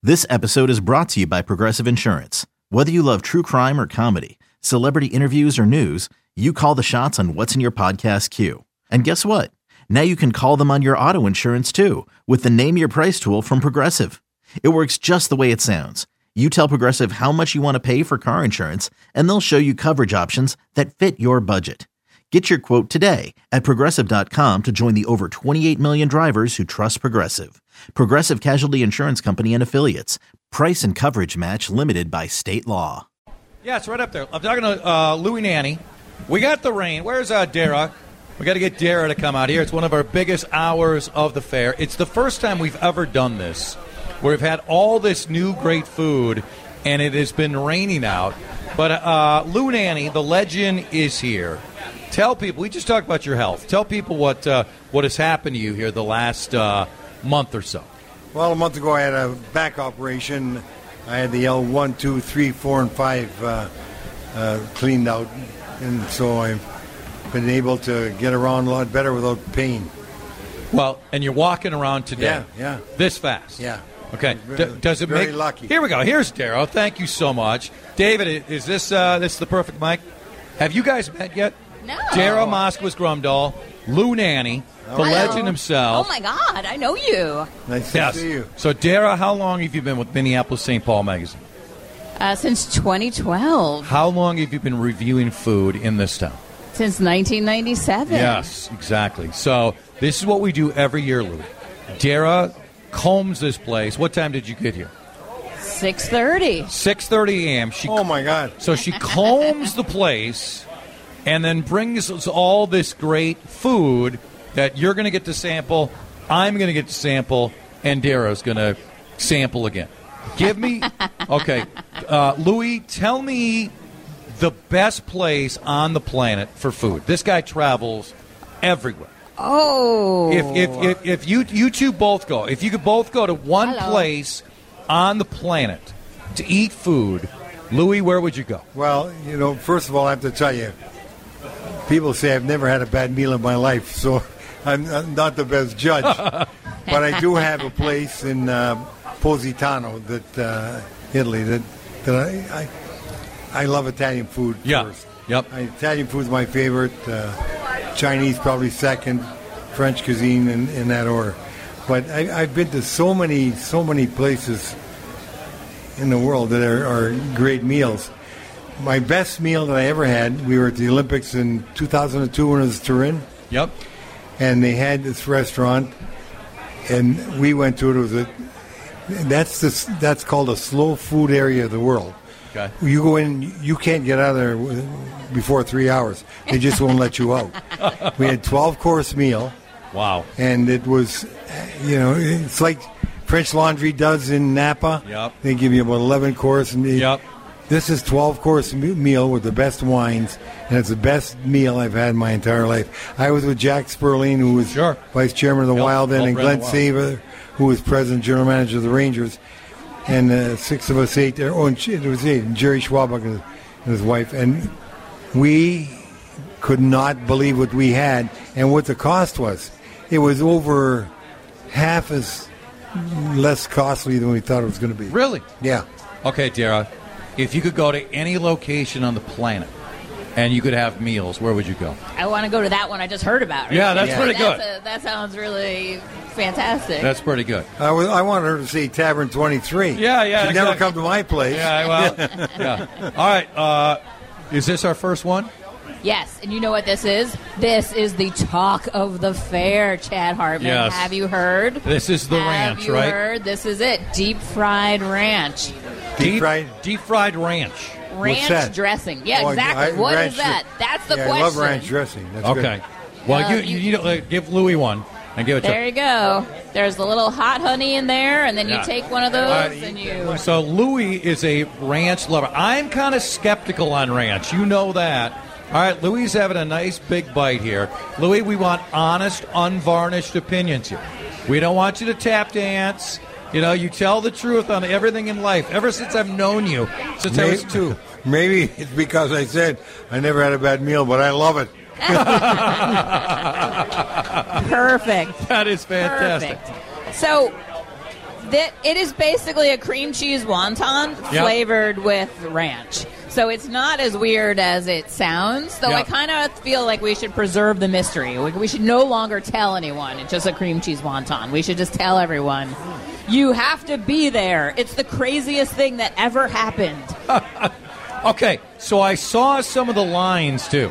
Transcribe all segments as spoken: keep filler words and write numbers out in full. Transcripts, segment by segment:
This episode is brought to you by Progressive Insurance. Whether you love true crime or comedy, celebrity interviews or news, you call the shots on what's in your podcast queue. And guess what? Now you can call them on your auto insurance too with the Name Your Price tool from Progressive. It works just the way it sounds. You tell Progressive how much you want to pay for car insurance, and they'll show you coverage options that fit your budget. Get your quote today at Progressive dot com to join the over twenty-eight million drivers who trust Progressive. Progressive Casualty Insurance Company and Affiliates. Price and coverage match limited by state law. Yeah, it's right up there. I'm talking to uh, Louie Nanny. We got the rain. Where's uh, Dara? We got to get Dara to come out here. It's one of our biggest hours of the fair. It's the first time we've ever done this, where we've had all this new great food, and it has been raining out. But uh, Lou Nanny, the legend, is here. Tell people, we just talked about your health. Tell people what uh, what has happened to you here the last uh, month or so. Well, a month ago I had a back operation. I had the L one, two, three, four, and five uh, uh, cleaned out. And so I've been able to get around a lot better without pain. Well, and you're walking around today. Yeah, yeah. This fast. Yeah. Okay. D- does it very make lucky. Here we go. Here's Darrow. Thank you so much. David, is this uh, this the perfect mic? Have you guys met yet? No. Darrow Moskowitz Grumdahl, Lou Nanny, the Hello. legend himself. Oh, my God. I know you. Nice to Yes. see you. So, Darrow, how long have you been with Minneapolis Saint Paul magazine? Uh, since twenty twelve. How long have you been reviewing food in this town? Since nineteen ninety-seven. Yes, exactly. So, this is what we do every year, Lou. Darrow combs this place. What time did you get here? six thirty. six thirty a.m. She Oh, my God. So she combs the place and then brings us all this great food that you're going to get to sample, I'm going to get to sample, and Darrow's going to sample again. Give me, okay, uh, Louie, tell me the best place on the planet for food. This guy travels everywhere. Oh. If if if, if you you two both go, if you could both go to one Hello. place on the planet to eat food, Louie, where would you go? Well, you know, first of all, I have to tell you, people say I've never had a bad meal in my life, so I'm, I'm not the best judge. But I do have a place in uh, Positano, that uh, Italy, that that I, I I love Italian food Yeah. first. Yep. I, Italian food's my favorite. Uh, Chinese probably second. French cuisine in, in that order. But I, I've been to so many so many places in the world that are, are great meals. My best meal that I ever had, we were at the Olympics in two thousand two when it was Turin, Yep. and they had this restaurant, and we went to it. It was a that's this that's called a slow food area of the world. Okay. You go in, you can't get out of there before three hours. They just won't let you out. We had twelve course meal, Wow. and it was, you know, it's like French Laundry does in Napa. Yep. They give you about eleven course. And they, Yep. This is twelve course meal with the best wines, and it's the best meal I've had in my entire life. I was with Jack Sperling, who was Sure. vice chairman of the Yep. Wild then, Well, and friend Glenn of the Wild. Saver, who was president general manager of the Rangers. And uh, six of us ate there. Oh, and it was eight. And Jerry Schwabach and his wife. And we could not believe what we had and what the cost was. It was over half as less costly than we thought it was going to be. Really? Yeah. Okay, Darrow, if you could go to any location on the planet and you could have meals, where would you go? I want to go to that one I just heard about. Yeah, that's Yeah. pretty good. That's a, that sounds really fantastic. That's pretty good. I, was, I wanted her to say Tavern twenty-three. Yeah, yeah, She'd never exactly. come to my place. Yeah, well, yeah. All right, uh, is this our first one? Yes, and you know what this is? This is the talk of the fair, Chad Hartman. Yes. Have you heard? This is the Have ranch, you right? heard? This is it. Deep fried ranch. Deep fried? Deep fried ranch. Ranch that? dressing. Yeah, Oh, exactly. I- What ranch is that? That's the yeah, question. I love ranch dressing. That's Okay. good. Well, Uh, you, you- you, you uh, give Louie one and give it to There you go. There's the little hot honey in there, and then Yeah. you take one of those All right. and you. So Louie is a ranch lover. I'm kind of skeptical on ranch. You know that. All right, Louie's having a nice big bite here. Louie, we want honest, unvarnished opinions here. We don't want you to tap dance. You know, you tell the truth on everything in life. Ever since I've known you, since I was Maybe- two. Maybe it's because I said I never had a bad meal, but I love it. Perfect. That is fantastic. Perfect. So, that it is basically a cream cheese wonton Yep. flavored with ranch. So it's not as weird as it sounds, though Yep. I kind of feel like we should preserve the mystery. We, we should no longer tell anyone it's just a cream cheese wonton. We should just tell everyone, you have to be there. It's the craziest thing that ever happened. Okay, so I saw some of the lines, too.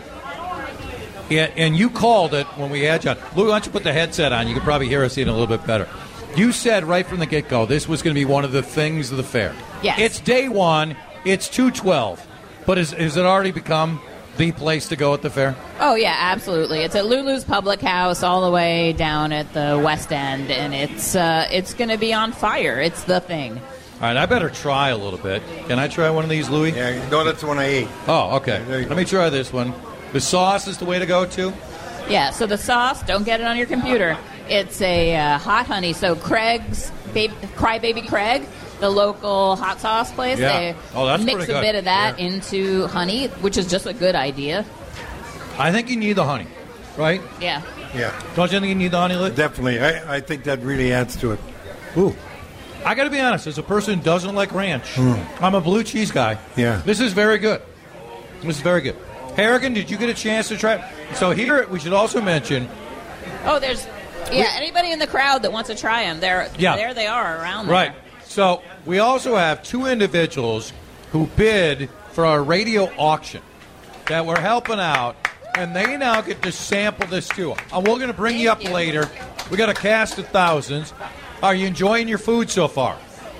Yeah, and you called it when we had you on. Lou, why don't you put the headset on? You can probably hear us in a little bit better. You said right from the get-go this was going to be one of the things of the fair. Yes. It's day one. It's two twelve. But is, has it already become the place to go at the fair? Oh, yeah, absolutely. It's at Lulu's Public House all the way down at the West End, and it's uh, it's going to be on fire. It's the thing. All right, I better try a little bit. Can I try one of these, Louis? Yeah, no, that's the one I ate. Oh, okay. There you Let go. me try this one. The sauce is the way to go, too? Yeah, so the sauce, don't get it on your computer. It's a uh, hot honey. So Craig's, baby, Crybaby Craig, the local hot sauce place, Yeah. they Oh, that's mix pretty a good. bit of that Yeah. into honey, which is just a good idea. I think you need the honey, right? Yeah. Yeah, Don't you think you need the honey, Liz? definitely. I, I think that really adds to it. Ooh. I got to be honest, as a person who doesn't like ranch, I'm a blue cheese guy. Yeah. This is very good. This is very good. Harrigan, did you get a chance to try it? So here, we should also mention, Oh, there's, yeah, anybody in the crowd that wants to try them, there, Yeah. there they are around there. right, so we also have two individuals who bid for our radio auction that we're helping out, and they now get to sample this too. And we're going to bring you up Thank you. later. We got a cast of thousands. Are you enjoying your food so far?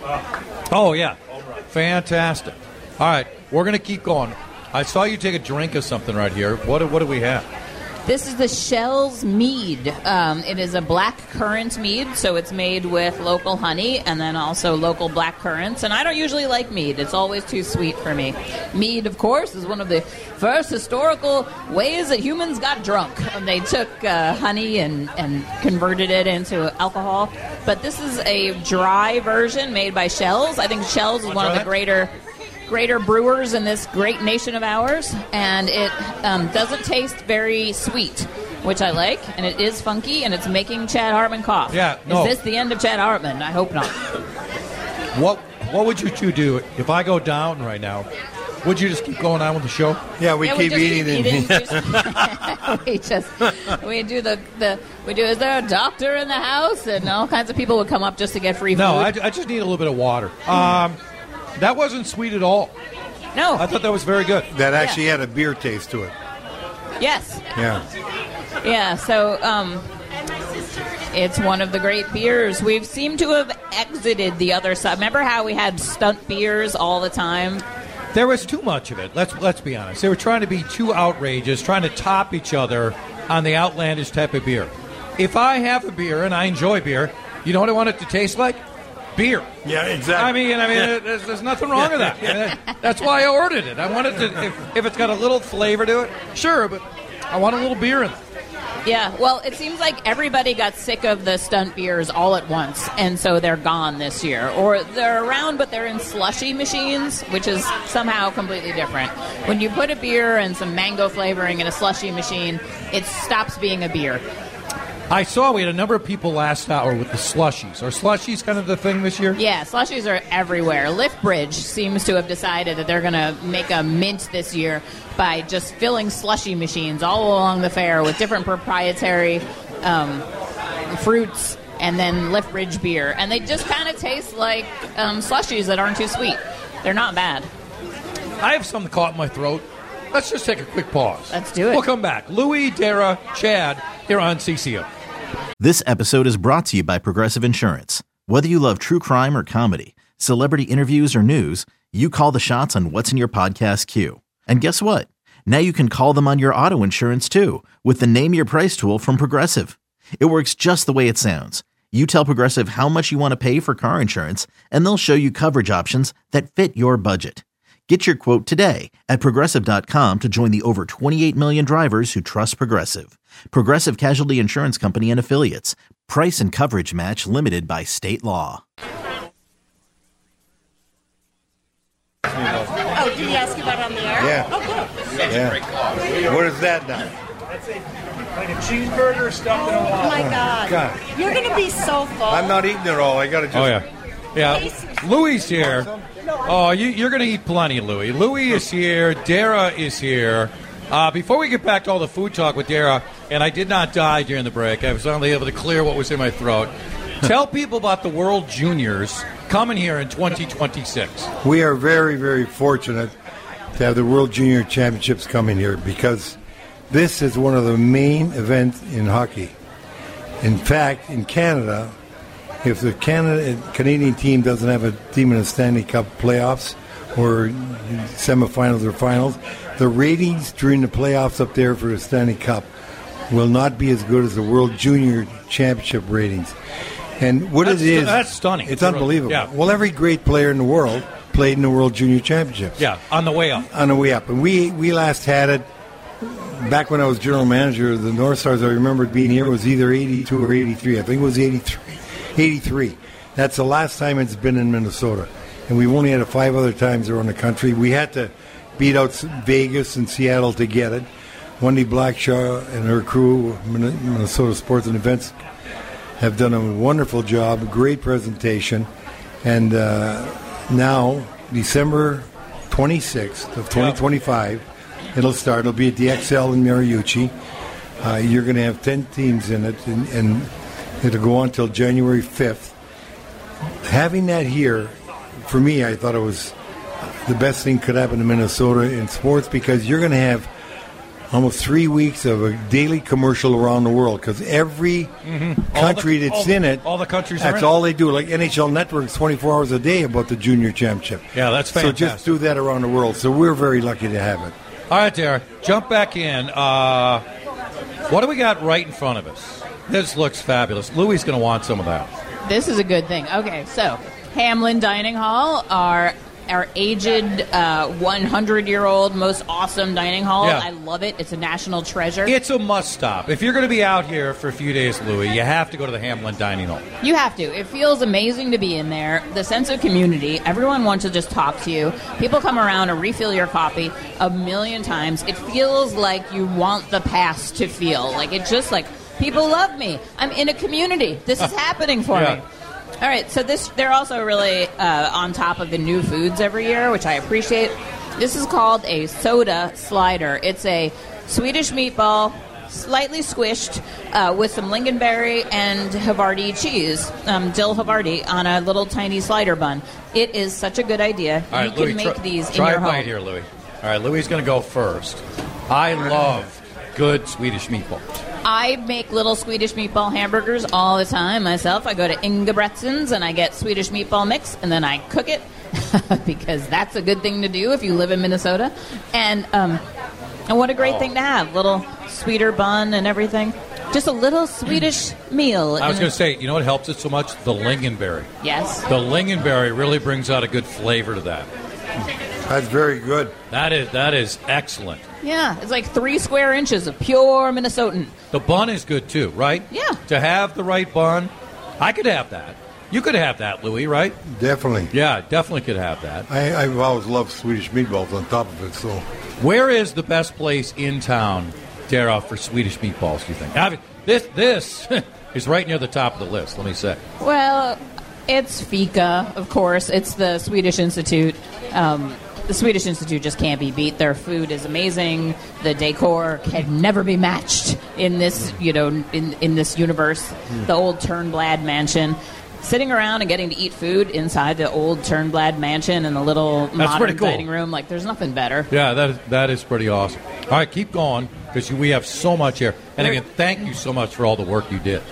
Oh, yeah. Fantastic. All right, we're going to keep going. I saw you take a drink of something right here. What, do- what do we have? This is the Shell's Mead. Um, it is a black currant mead, so it's made with local honey and then also local black currants. And I don't usually like mead. It's always too sweet for me. Mead, of course, is one of the first historical ways that humans got drunk. And they took uh, honey and, and converted it into alcohol. But this is a dry version made by Shell's. I think Shell's is one of the greater... greater brewers in this great nation of ours, and it um, doesn't taste very sweet, which I like, and it is funky, and it's making Chad Hartman cough. Yeah, no. Is this the end of Chad Hartman? I hope not. What What would you two do if I go down right now? Would you just keep going on with the show? Yeah, we Yeah, keep just eating keep it. Just- we just we do the, the we do. Is there a doctor in the house? And all kinds of people would come up just to get free food. No, I, I just need a little bit of water. Um, that wasn't sweet at all. no. I thought that was very good. That actually had a beer taste to it. Yes. Yeah. Yeah, so um, it's one of the great beers. We've seemed to have exited the other side. Remember how we had stunt beers all the time? There was too much of it. Let's let's be honest. They were trying to be too outrageous, trying to top each other on the outlandish type of beer. If I have a beer and I enjoy beer, you know what I want it to taste like? Beer. Yeah, exactly. I mean, I mean, there's, there's nothing wrong with that. I mean, that's why I ordered it. I wanted to, if, if it's got a little flavor to it, sure, but I want a little beer in it. Yeah, well, it seems like everybody got sick of the stunt beers all at once, and so they're gone this year. Or they're around, but they're in slushy machines, which is somehow completely different. When you put a beer and some mango flavoring in a slushy machine, it stops being a beer. I saw we had a number of people last hour with the slushies. Are slushies kind of the thing this year? Yeah, slushies are everywhere. Liftbridge seems to have decided that they're going to make a mint this year by just filling slushy machines all along the fair with different proprietary um, fruits and then Liftbridge beer. And they just kind of taste like um, slushies that aren't too sweet. They're not bad. I have something caught in my throat. Let's just take a quick pause. Let's do it. We'll come back. Louis, Dara, Chad, here on C C O. This episode is brought to you by Progressive Insurance. Whether you love true crime or comedy, celebrity interviews or news, you call the shots on what's in your podcast queue. And guess what? Now you can call them on your auto insurance too with the Name Your Price tool from Progressive. It works just the way it sounds. You tell Progressive how much you want to pay for car insurance, and they'll show you coverage options that fit your budget. Get your quote today at Progressive dot com to join the over twenty-eight million drivers who trust Progressive. Progressive Casualty Insurance Company and Affiliates. Price and coverage match limited by state law. Oh, did he ask you about it on the air? Yeah. Oh, good. Yeah. What is that now? That's a, like a cheeseburger stuffed in a Oh, waffle. my God. God. You're going to be so full. I'm not eating it all. I got to just. Oh, yeah. Yeah, Louie's here. Oh, you, you're going to eat plenty, Louie. Louie is here. Dara is here. Uh, before we get back to all the food talk with Dara, and I did not die during the break. I was only able to clear what was in my throat. Tell people about the World Juniors coming here in twenty twenty-six. We are very, very fortunate to have the World Junior Championships coming here because this is one of the main events in hockey. In fact, in Canada, if the Canada Canadian team doesn't have a team in the Stanley Cup playoffs or semifinals or finals, the ratings during the playoffs up there for the Stanley Cup will not be as good as the World Junior Championship ratings. And what That's it is, that's stunning. It's unbelievable. Yeah. Well, every great player in the world played in the World Junior Championships. Yeah, on the way up. On the way up. And we, we last had it back when I was general manager of the North Stars. I remember being here. It was either eighty-two or eighty-three. I think it was eighty-three. eighty-three. That's the last time it's been in Minnesota. And we've only had it five other times around the country. We had to beat out Vegas and Seattle to get it. Wendy Blackshaw and her crew, Minnesota Sports and Events, have done a wonderful job, great presentation. And uh, now, December twenty-sixth of twenty twenty-five, it'll start. It'll be at the X L in Mariucci. Uh, you're going to have ten teams in it, and, and it'll go on until January fifth. Having that here, for me, I thought it was the best thing could happen to Minnesota in sports because you're going to have almost three weeks of a daily commercial around the world because every mm-hmm. country the, that's all, in it, all the countries that's are all in they do. Like N H L Network's twenty-four hours a day about the Junior Championship. Yeah, that's fantastic. So just do that around the world. So we're very lucky to have it. All right, Dara, jump back in. Uh, what do we got right in front of us? This looks fabulous. Louie's going to want some of that. This is a good thing. Okay, so Hamlin Dining Hall, our our aged uh, one hundred year old most awesome dining hall. Yeah. I love it. It's a national treasure. It's a must stop. If you're going to be out here for a few days, Louie, you have to go to the Hamlin Dining Hall. You have to. It feels amazing to be in there. The sense of community. Everyone wants to just talk to you. People come around and refill your coffee a million times. It feels like you want the past to feel. Like it just like people love me. I'm in a community. This is happening for Yeah. me. All right, so this they're also really uh, on top of the new foods every year, which I appreciate. This is called a soda slider. It's a Swedish meatball, slightly squished, uh, with some lingonberry and Havarti cheese, um, dill Havarti, on a little tiny slider bun. It is such a good idea. All right, you can Louie, make try, these in try your a home. bite here, Louie. All right, Louie's going to go first. I love good Swedish meatballs. I make little Swedish meatball hamburgers all the time myself. I go to Ingebretsen's and I get Swedish meatball mix and then I cook it because that's a good thing to do if you live in Minnesota. And um, and what a great Oh. thing to have. Little sweeter bun and everything. Just a little Swedish meal. I was And- going to say, you know what helps it so much? The lingonberry. Yes. The lingonberry really brings out a good flavor to that. That's very good. That is that is excellent. Yeah, it's like three square inches of pure Minnesotan. The bun is good too, right? Yeah. To have the right bun, I could have that. You could have that, Louie, right? Definitely. Yeah, definitely could have that. I, I've always loved Swedish meatballs on top of it. So Where is the best place in town, Dara, for Swedish meatballs, do you think? I mean, this this is right near the top of the list, let me say. Well, it's Fika, of course. It's the Swedish Institute. Um, the Swedish Institute just can't be beat. Their food is amazing. The decor can never be matched in this, you know, in in this universe. The old Turnblad mansion. Sitting around and getting to eat food inside the old Turnblad mansion in the little That's modern pretty cool. dining room, like there's nothing better. Yeah, that is, that is pretty awesome. All right, keep going, because we have so much here. And again, thank you so much for all the work you did.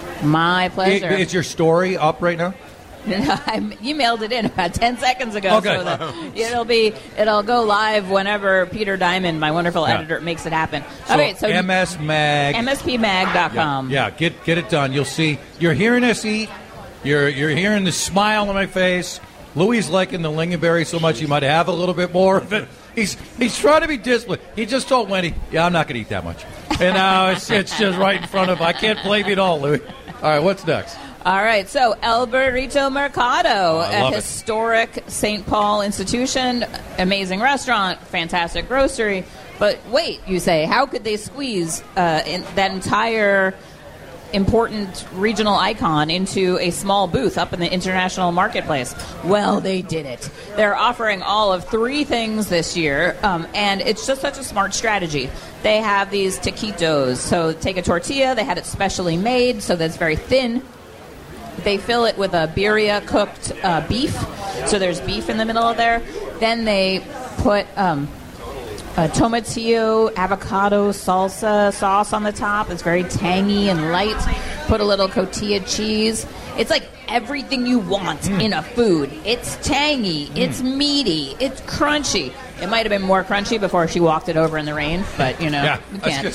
My pleasure. Is your story up right now? I emailed it in about ten seconds ago, Okay. so that it'll be it'll go live whenever Peter Diamond, my wonderful Yeah. editor, makes it happen. So, All right, so M S Mag. M S P mag dot com. Yeah, get get it done. You'll see. You're hearing us eat. You're you're hearing the smile on my face. Louie's liking the lingonberry so much he might have a little bit more of it. He's he's trying to be disciplined. He just told Wendy, "Yeah, I'm not going to eat that much." And now it's it's just right in front of him. I can't blame you at all, Louie. All right, what's next? All right, so El Burrito Mercado, I a love it. historic Saint Paul institution, amazing restaurant, fantastic grocery. But wait, you say, how could they squeeze uh, in that entire important regional icon into a small booth up in the international marketplace. Well, they did it. They're offering all of three things this year, um, and it's just such a smart strategy. They have these taquitos. So take a tortilla. They had it specially made so that it's very thin. They fill it with a birria cooked uh, beef. So there's beef in the middle of there. Then they put um, a tomatillo avocado salsa sauce on the top. It's very tangy and light. Put a little cotija cheese. It's like everything you want mm. in a food. It's tangy. Mm. It's meaty. It's crunchy. It might have been more crunchy before she walked it over in the rain, but, you know, yeah, you can't.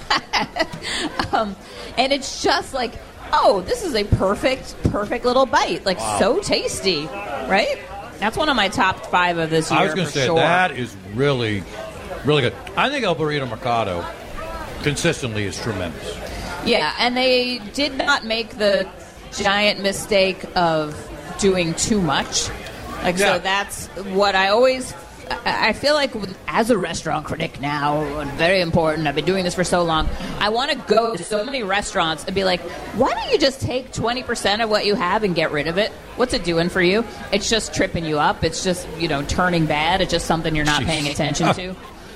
Uh, um, and it's just like, oh, this is a perfect, perfect little bite. Like, wow. So tasty, right? That's one of my top five of this year. I was going to say, sure. that is really, really good. I think El Burrito Mercado consistently is tremendous. Yeah, and they did not make the giant mistake of doing too much. Like, yeah. So that's what I always... I feel like as a restaurant critic now, very important, I've been doing this for so long, I want to go to so many restaurants and be like, why don't you just take twenty percent of what you have and get rid of it? What's it doing for you? It's just tripping you up. It's just, you know, turning bad. It's just something you're not Jeez. paying attention to.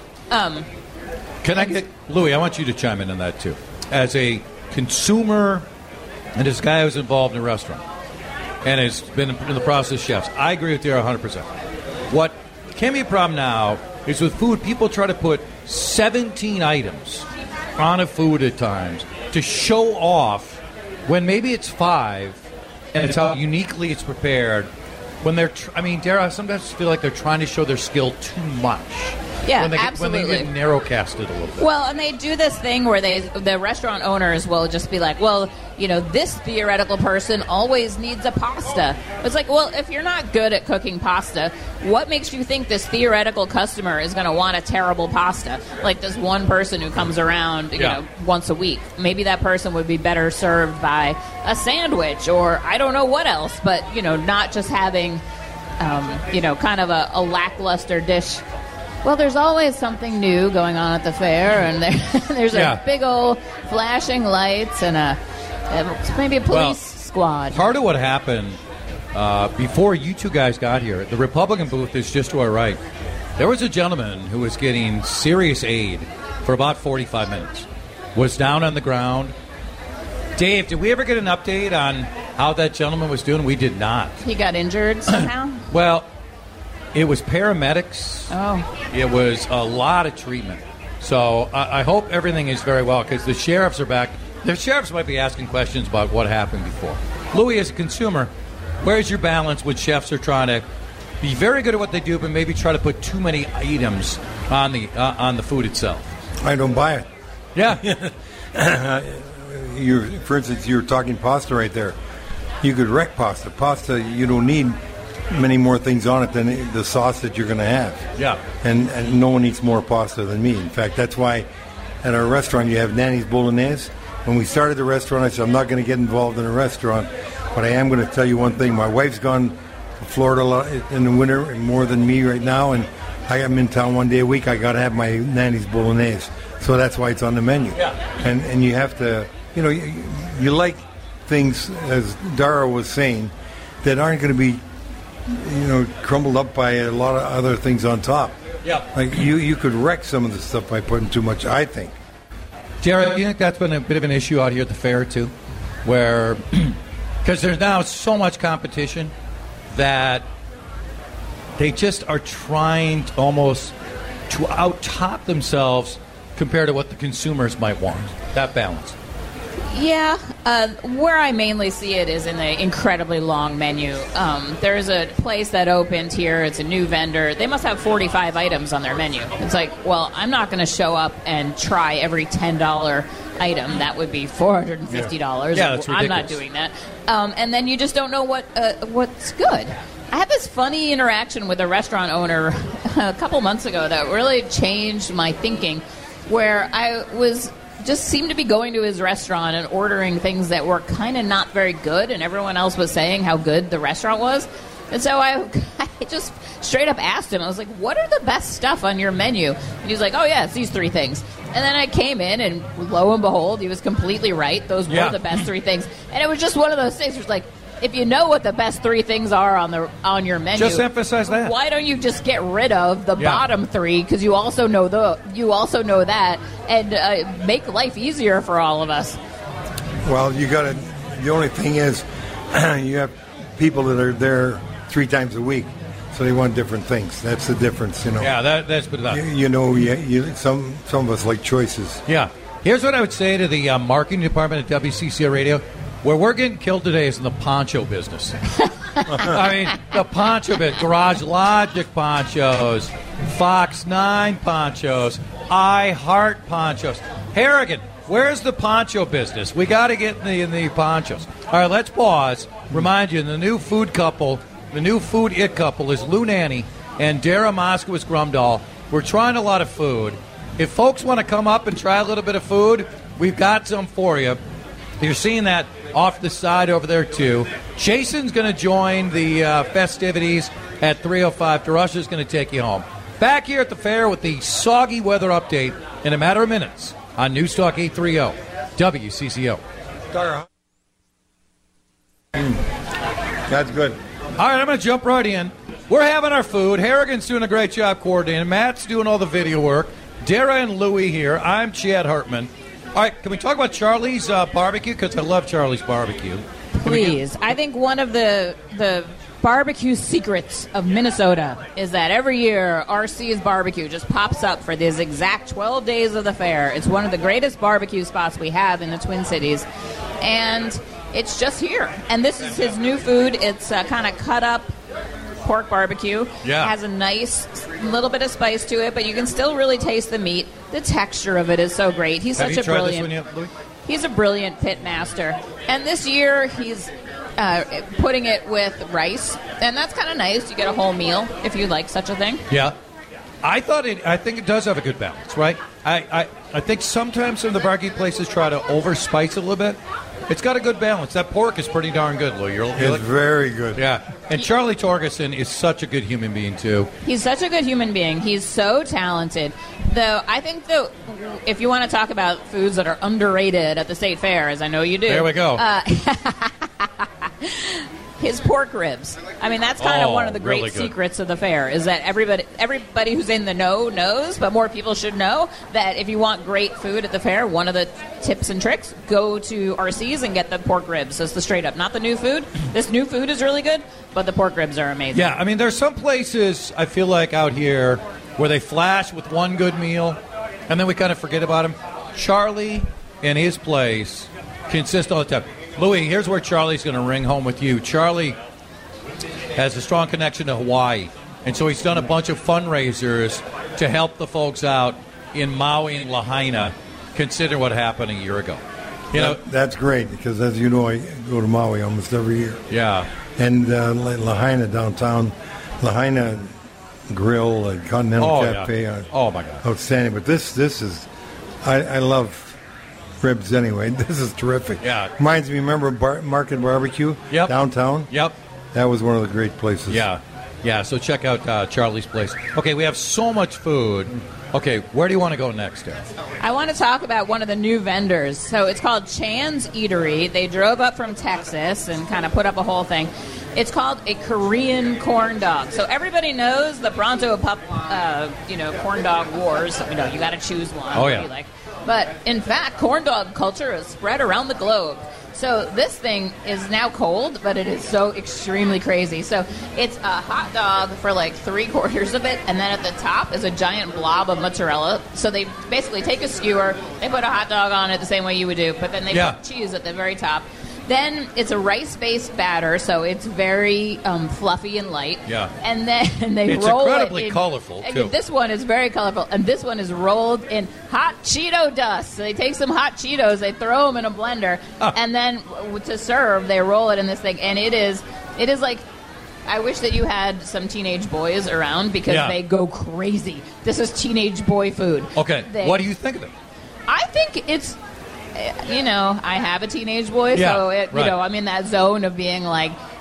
Um, Can I get, Louis, I want you to chime in on that too. As a consumer and as a guy who's involved in a restaurant and has been in the process of chefs, I agree with you one hundred percent. What can be a problem now is with food, people try to put seventeen items on a food at times to show off when maybe it's five and it's how uniquely it's prepared. When they're, tr- I mean, Dara, I sometimes feel like they're trying to show their skill too much. Yeah, when they get, absolutely. When they get narrow-casted a little bit. Well, and they do this thing where they, the restaurant owners will just be like, well, you know, this theoretical person always needs a pasta. It's like, well, if you're not good at cooking pasta, what makes you think this theoretical customer is going to want a terrible pasta? Like this one person who comes around, you yeah. know, once a week. Maybe that person would be better served by a sandwich or I don't know what else, but, you know, not just having, um, you know, kind of a, a lackluster dish. Well, there's always something new going on at the fair, and there, there's yeah. a big old flashing lights and a, a maybe a police well, squad. Part of what happened uh, before you two guys got here, the Republican booth is just to our right. There was a gentleman who was getting serious aid for about forty-five minutes. Was down on the ground. Dave, did we ever get an update on how that gentleman was doing? We did not. He got injured somehow? Well, it was paramedics. Oh. It was a lot of treatment. So I, I hope everything is very well because the sheriffs are back. The sheriffs might be asking questions about what happened before. Louis, as a consumer, where's your balance when chefs are trying to be very good at what they do but maybe try to put too many items on the uh, on the food itself? I don't buy it. Yeah. you're, for instance, you were talking pasta right there. You could wreck pasta. Pasta, you don't need many more things on it than the sauce that you're going to have. Yeah. And, and no one eats more pasta than me. In fact, that's why at our restaurant you have Nanny's Bolognese. When we started the restaurant, I said, I'm not going to get involved in a restaurant, but I am going to tell you one thing. My wife's gone to Florida a lot in the winter and more than me right now, and I am in town one day a week. I got to have my Nanny's Bolognese. So that's why it's on the menu. Yeah. And, and you have to, you know, you, you like things, as Dara was saying, that aren't going to be, you know, crumbled up by a lot of other things on top. Yeah. Like you, you could wreck some of the stuff by putting too much, I think. Jared, do you think that's been a bit of an issue out here at the fair, too? Where, because there's now so much competition that they just are trying to almost to out-top themselves compared to what the consumers might want. That balance. Yeah, uh, where I mainly see it is in the incredibly long menu. Um, there's a place that opened here. It's a new vendor. They must have forty-five items on their menu. It's like, well, I'm not going to show up and try every ten dollars item. That would be four hundred fifty dollars. Yeah, that's ridiculous. I'm not doing that. Um, and then you just don't know what uh, what's good. I had this funny interaction with a restaurant owner a couple months ago that really changed my thinking, where I was... just seemed to be going to his restaurant and ordering things that were kind of not very good, and everyone else was saying how good the restaurant was. And so I, I just straight up asked him, I was like, what are the best stuff on your menu? And he was like, oh, yeah, it's these three things. And then I came in, and lo and behold, he was completely right. Those were Yeah. the best three things. And it was just one of those things where it's like, if you know what the best three things are on the on your menu, Just emphasize that. why don't you just get rid of the Yeah. bottom three? Because you also know the you also know that, and uh, make life easier for all of us. Well, you got to. The only thing is, you have people that are there three times a week, so they want different things. That's the difference, you know. Yeah, that, that's been done. You, you know, you, you, some some of us like choices. Yeah. Here's what I would say to the uh, marketing department at W C C O Radio. Where we're getting killed today is in the poncho business. I mean, the poncho bit, Garage Logic ponchos, Fox nine ponchos, I Heart ponchos. Harrigan, where's the poncho business? We got to get in the, in the ponchos. All right, let's pause. Remind you, the new food couple, the new food it couple is Lou Nanny and Dara Moskowitz Grumdahl. We're trying a lot of food. If folks want to come up and try a little bit of food, we've got some for you. You're seeing that off the side over there, too. Jason's going to join the uh, festivities at three oh five. DeRusha's going to take you home. Back here at the fair with the soggy weather update in a matter of minutes on News Talk eight thirty W C C O. Mm. That's good. All right, I'm going to jump right in. We're having our food. Harrigan's doing a great job coordinating. Matt's doing all the video work. Dara and Louie here. I'm Chad Hartman. All right, can we talk about Charlie's uh, barbecue? Because I love Charlie's barbecue. Can we get- Please. I think one of the the barbecue secrets of Minnesota is that every year R C's barbecue just pops up for these exact twelve days of the fair. It's one of the greatest barbecue spots we have in the Twin Cities. And it's just here. And this is his new food. It's uh, kind of cut up pork barbecue. Yeah. It has a nice little bit of spice to it, but you can still really taste the meat. The texture of it is so great. He's Have such you a tried brilliant. this one yet, Louie? He's a brilliant pit master. And this year he's uh, putting it with rice, and that's kind of nice. You get a whole meal if you like such a thing. Yeah. I thought it. I think it does have a good balance, right? I, I, I think sometimes some of the barbecue places try to overspice it a little bit. It's got a good balance. That pork is pretty darn good, Lou. You're, you're It's like, very good. yeah. And Charlie Torgerson is such a good human being, too. He's such a good human being. He's so talented. Though I think that if you want to talk about foods that are underrated at the state fair, as I know you do, There we go. Uh, his pork ribs. I mean, that's kind Oh, of one of the great really good. secrets of the fair is that everybody everybody who's in the know knows, but more people should know that if you want great food at the fair, one of the tips and tricks, go to R C's and get the pork ribs. That's the straight up, not the new food. This new food is really good, but the pork ribs are amazing. Yeah, I mean, there's some places I feel like out here where they flash with one good meal, and then we kind of forget about him. Charlie and his place consist all the time. Louie, here's where Charlie's going to ring home with you. Charlie has a strong connection to Hawaii, and so he's done a bunch of fundraisers to help the folks out in Maui and Lahaina, consider what happened a year ago. You know, That- that's great because, as you know, I go to Maui almost every year. yeah. And uh, La- Lahaina downtown, Lahaina Grill and Continental Oh, Cafe, yeah. are Oh, my God. outstanding. But this, this is, I, I love ribs anyway. This is terrific. Yeah. Reminds me, remember Bar- Market Barbecue Yep. downtown? Yep. That was one of the great places. Yeah, yeah. So check out uh, Charlie's place. Okay, we have so much food. Okay, where do you want to go next, Darren? I want to talk about one of the new vendors. So it's called Chan's Eatery. They drove up from Texas and kind of put up a whole thing. It's called a Korean corn dog. So everybody knows the Bronto Pup, uh, you know, corn dog wars. You know, you got to choose one. Oh, what yeah. you like. But in fact, corn dog culture is spread around the globe. So this thing is now cold, but it is so extremely crazy. So it's a hot dog for like three quarters of it, and then at the top is a giant blob of mozzarella. So they basically take a skewer, they put a hot dog on it the same way you would do, but then they Yeah. put cheese at the very top. Then it's a rice-based batter, so it's very um, fluffy and light. Yeah. And then they It's roll incredibly it in, colorful, and too. This one is very colorful, and this one is rolled in hot Cheeto dust. So they take some hot Cheetos, they throw them in a blender, Ah. and then w- to serve, they roll it in this thing, and it is, it is like. I wish that you had some teenage boys around because Yeah. they go crazy. This is teenage boy food. Okay, They- what do you think of it? I think it's, uh, you know, I have a teenage boy, Yeah, so it, you right. know, I'm in that zone of being like,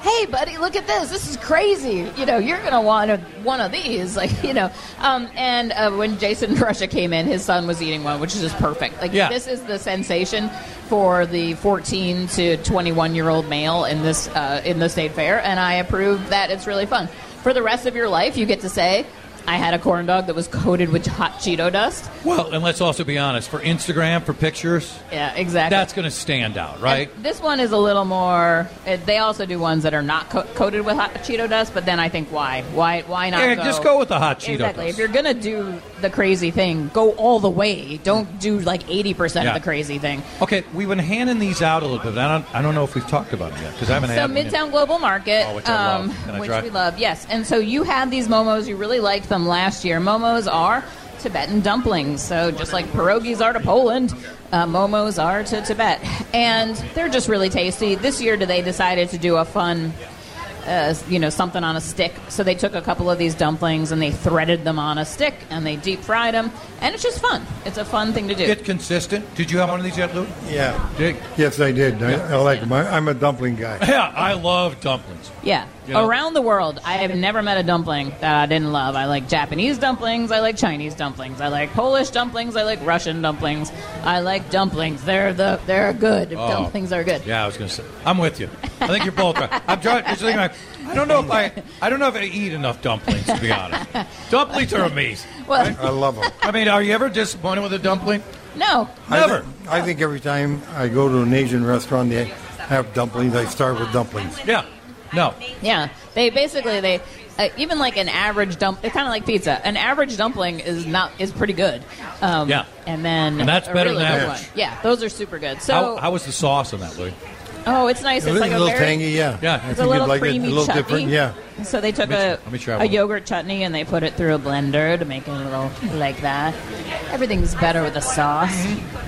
hey, buddy, look at this. This is crazy. You know, you're going to want a, one of these. Like, you know. Um, and uh, when Jason Russia came in, his son was eating one, which is just perfect. Like, yeah. This is the sensation for the fourteen to twenty-one-year-old male in this uh, in the state fair, and I approve that it's really fun. For the rest of your life, you get to say, I had a corn dog that was coated with hot Cheeto dust. Well, and let's also be honest, for Instagram, for pictures, yeah, exactly. That's going to stand out, right? And this one is a little more. It, they also do ones that are not co- coated with hot Cheeto dust, but then I think why, why, why not? Yeah, go? just go with the hot Cheeto exactly. dust. If you're gonna do the crazy thing, go all the way. Don't do like eighty percent Yeah. of the crazy thing. Okay, we've been handing these out a little bit. I don't, I don't know if we've talked about them yet because I haven't So had them yet. Midtown Global Market, Oh, which I um, love. Can I which try? we love, yes. And so you had these momos. You really liked them last year. Momos are Tibetan dumplings. So just like pierogies are to Poland, uh, momos are to Tibet. And they're just really tasty. This year they decided to do a fun, uh, you know, something on a stick. So they took a couple of these dumplings and they threaded them on a stick and they deep fried them. And it's just fun. It's a fun thing to do. Get consistent. Did you have one of these yet, Lou? Yeah. Did? Yes, I did. I, I like them. I, I'm a dumpling guy. Yeah, I love dumplings. Yeah. You know? Around the world, I have never met a dumpling that I didn't love. I like Japanese dumplings. I like Chinese dumplings. I like Polish dumplings. I like Russian dumplings. I like dumplings. They're the they're good. Oh. Dumplings are good. Yeah, I was going to say. I'm with you. I think you're both right. I'm trying. Just thinking, like, I don't know if I. I don't know if I eat enough dumplings, to be honest. Dumplings are amazing. Well, I love them. I mean, are you ever disappointed with a dumpling? no. Never. I, th- I think every time I go to an Asian restaurant, they have dumplings. I start with dumplings. Yeah. No. Yeah. They basically they uh, even like an average dump. It's kind of like pizza. An average dumpling is not is pretty good. Um, Yeah. And then And that's a better really than good average. one. Yeah, those are super good. So How, how was the sauce on that, Louis? oh, it's nice. A It's little, like a little very tangy, yeah. Yeah. I It's It's think a little you'd like it creamy a little chutney. different, yeah. So they took Let me- a, let me try a one. yogurt chutney and they put it through a blender to make it a little like that. Everything's better with a sauce.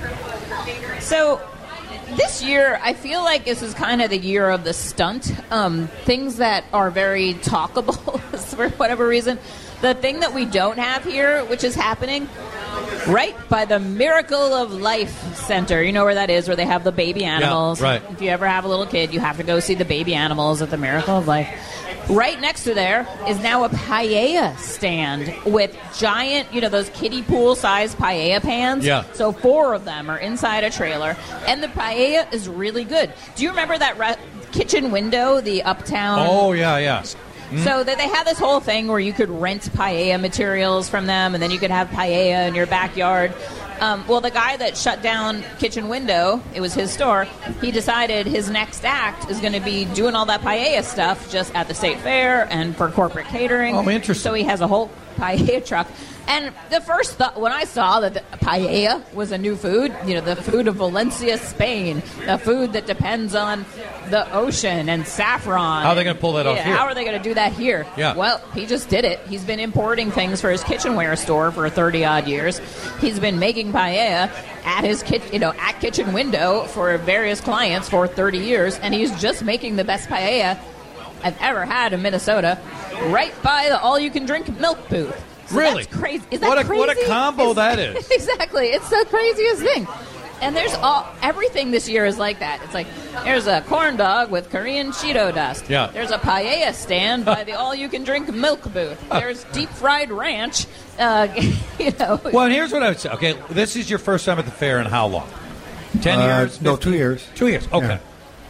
So this year, I feel like this is kind of the year of the stunt. Um, things that are very talkable for whatever reason. The thing that we don't have here, which is happening right by the Miracle of Life Center. You know where that is, where they have the baby animals. right. If you ever have a little kid, you have to go see the baby animals at the Miracle of Life. Right next to there is now a paella stand with giant, you know, those kiddie pool-sized paella pans. Yeah. So four of them are inside a trailer, and the paella is really good. Do you remember that re- kitchen window, the Uptown? Oh, yeah, yeah. So that they had this whole thing where you could rent paella materials from them, and then you could have paella in your backyard. Um, well, the guy that shut down Kitchen Window, it was his store, he decided his next act is going to be doing all that paella stuff just at the state fair and for corporate catering. Oh, interesting. So he has a whole paella truck. And the first thought, when I saw that the paella was a new food, you know, the food of Valencia, Spain, a food that depends on the ocean and saffron. How are they going to pull that off Yeah, here? How are they going to do that here? Yeah. Well, he just did it. He's been importing things for his kitchenware store for thirty odd years. He's been making paella at his kit, you know, at Kitchen Window for various clients for thirty years, and he's just making the best paella I've ever had in Minnesota, right by the all-you-can-drink milk booth. So Really? That's crazy. Is that What a- crazy? what a combo It's- that is. Exactly. It's the craziest thing. And there's all everything this year is like that. It's like there's a corn dog with Korean Cheeto dust. Yeah. There's a paella stand by the all-you-can-drink milk booth. There's deep fried ranch. Uh, you know. Well, and here's what I would say. Okay, this is your first time at the fair in how long? Ten Uh, years? no, fifteen? two years. Two years, okay. Yeah.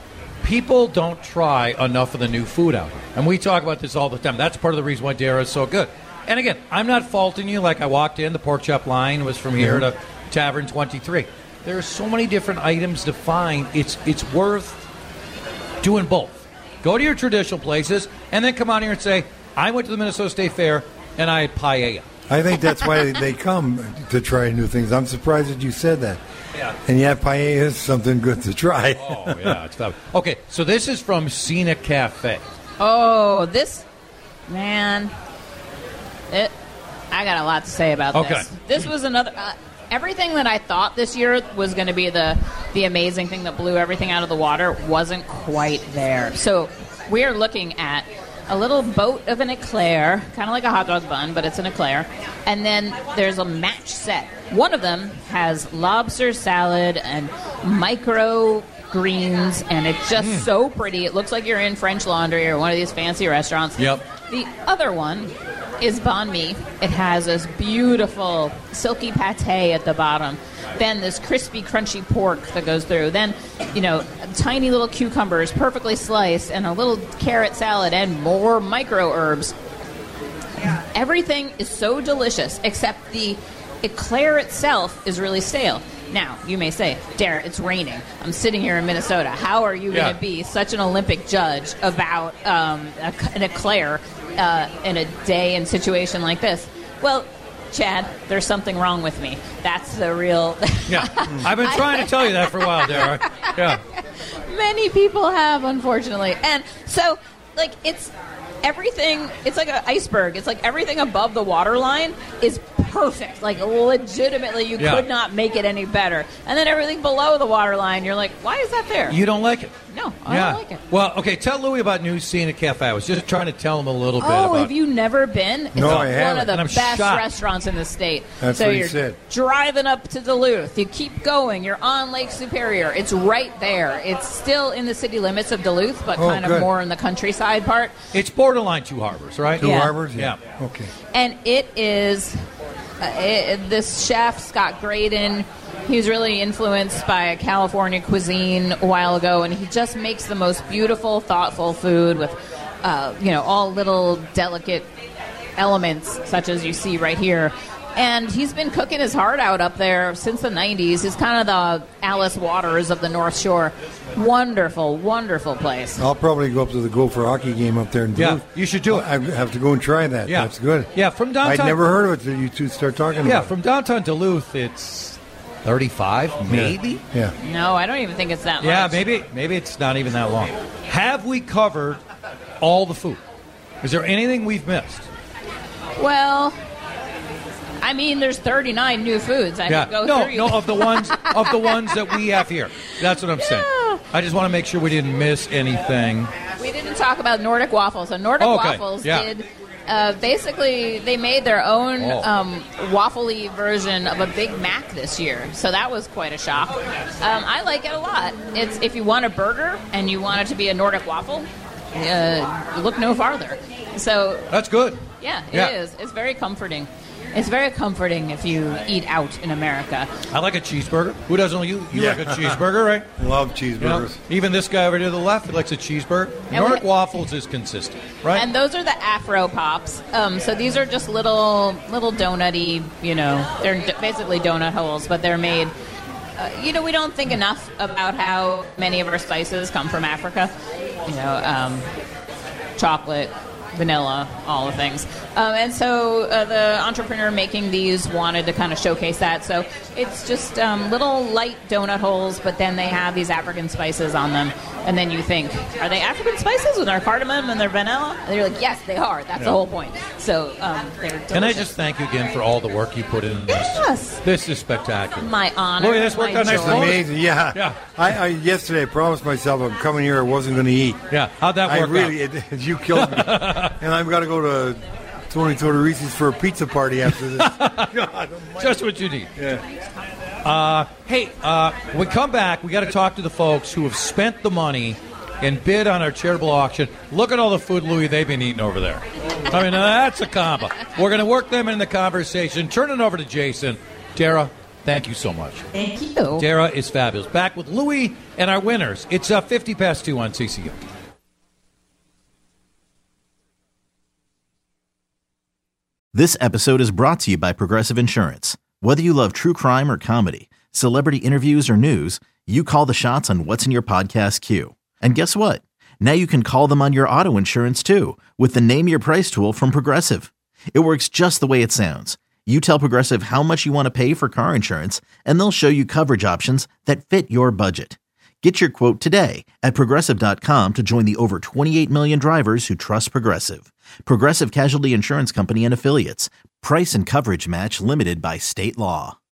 People don't try enough of the new food out here. And we talk about this all the time. That's part of the reason why Dara is so good. And again, I'm not faulting you. Like I walked in, the pork chop line was from here Yeah. to Tavern twenty-three. There are so many different items to find. It's it's worth doing both. Go to your traditional places and then come out here and say, I went to the Minnesota State Fair and I had paella. I think that's why they come to try new things. I'm surprised that you said that. Yeah. And yeah, paella is something good to try. Oh, yeah. It's fab- okay, so this is from Scenic Cafe. Oh, this man. It. I got a lot to say about Okay. this. This was another. Uh, everything that I thought this year was going to be the the amazing thing that blew everything out of the water wasn't quite there. So we are looking at a little boat of an eclair, kind of like a hot dog bun, but it's an eclair. And then there's a match set. One of them has lobster salad and micro greens, and it's just mm. so pretty. It looks like you're in French Laundry or one of these fancy restaurants. Yep. The other one is banh mi. It has this beautiful silky pate at the bottom. Then this crispy, crunchy pork that goes through. Then, you know, tiny little cucumbers, perfectly sliced, and a little carrot salad, and more micro herbs. Everything is so delicious, except the eclair itself is really stale. Now, you may say, Dara, it's raining. I'm sitting here in Minnesota. How are you yeah. going to be such an Olympic judge about um, a, an eclair uh, in a day and situation like this? Well, Chad, there's something wrong with me. That's the real... yeah, I've been trying to tell you that for a while, Dara. Yeah. Many people have, unfortunately. And so, like, it's... Everything, it's like an iceberg. It's like everything above the waterline is perfect. Like, legitimately, you yeah. could not make it any better. And then everything below the waterline, you're like, why is that there? You don't like it? No, I yeah. don't like it. Well, okay, tell Louis about New Scenic Cafe. I was just trying to tell him a little bit oh, about... Oh, have you never been? It's no, like I haven't. one of the I'm best shocked. restaurants in the state. That's so what he you're said. Driving up to Duluth. You keep going. You're on Lake Superior. It's right there. It's still in the city limits of Duluth, but oh, kind good. of more in the countryside part. It's borderline Two Harbors, right? Two Yeah. Harbors? Yeah. yeah. Okay. And it is... Uh, it, this chef, Scott Graydon, he was really influenced by a California cuisine a while ago, and he just makes the most beautiful, thoughtful food with, uh, you know, all little delicate elements, such as you see right here. And he's been cooking his heart out up there since the nineties. He's kind of the Alice Waters of the North Shore. Wonderful, wonderful place. I'll probably go up to the Gopher hockey game up there in Duluth. Yeah, you should do it. I have to go and try that. Yeah. That's good. Yeah, from downtown... I'd never heard of it until you two start talking yeah, about it. from downtown Duluth, it's thirty-five, maybe? Yeah. No, I don't even think it's that much. Yeah, maybe maybe it's not even that long. Have we covered all the food? Is there anything we've missed? Well... I mean, there's thirty-nine new foods. I yeah. could go no, through. no, of the ones of the ones that we have here. That's what I'm Yeah. saying. I just want to make sure we didn't miss anything. We didn't talk about Nordic waffles. So Nordic Oh, okay. waffles Yeah. did uh, basically they made their own Oh. um, waffly version of a Big Mac this year. So that was quite a shock. Um, I like it a lot. It's if you want a burger and you want it to be a Nordic waffle, uh, look no farther. So That's good. yeah, it Yeah. is. It's very comforting. It's very comforting if you eat out in America. I like a cheeseburger. Who doesn't? You you Yeah. like a cheeseburger, right? Love You know, cheeseburgers. even this guy over to the left, he likes a cheeseburger. And Nordic we- waffles is consistent, right? And those are the Afro Pops. Um, so these are just little, little donut-y, you know, they're d- basically donut holes, but they're made. Uh, you know, we don't think enough about how many of our spices come from Africa. You know, um, chocolate, vanilla, all the things. Um, and so uh, the entrepreneur making these wanted to kind of showcase that. So it's just um, little light donut holes, but then they have these African spices on them. And then you think, are they African spices with their cardamom and their vanilla? And you're like, yes, they are. That's the whole point. So um, they're delicious. Can I just thank you again for all the work you put in this? Yes. This is spectacular. My honor. Look at this work my on next joy. door. Amazing, yeah. Yeah. I, I yesterday I promised myself I'm coming here. I wasn't going to eat. Yeah, how'd that I work really, out? it, you killed me. And I've got to go to Tony Tortori's for a pizza party after this. God, Just what you need. yeah. Uh, hey, uh, when we come back, we got to talk to the folks who have spent the money and bid on our charitable auction. Look at all the food, Louis, they've been eating over there. I mean, that's a combo. We're going to work them in the conversation. Turn it over to Jason. Dara, thank you so much. Thank you. Dara is fabulous. Back with Louis and our winners. It's uh, fifty past two on C C U. This episode is brought to you by Progressive Insurance. Whether you love true crime or comedy, celebrity interviews or news, you call the shots on what's in your podcast queue. And guess what? Now you can call them on your auto insurance too with the Name Your Price tool from Progressive. It works just the way it sounds. You tell Progressive how much you want to pay for car insurance, and they'll show you coverage options that fit your budget. Get your quote today at Progressive dot com to join the over twenty-eight million drivers who trust Progressive. Progressive Casualty Insurance Company and Affiliates. Price and coverage match limited by state law.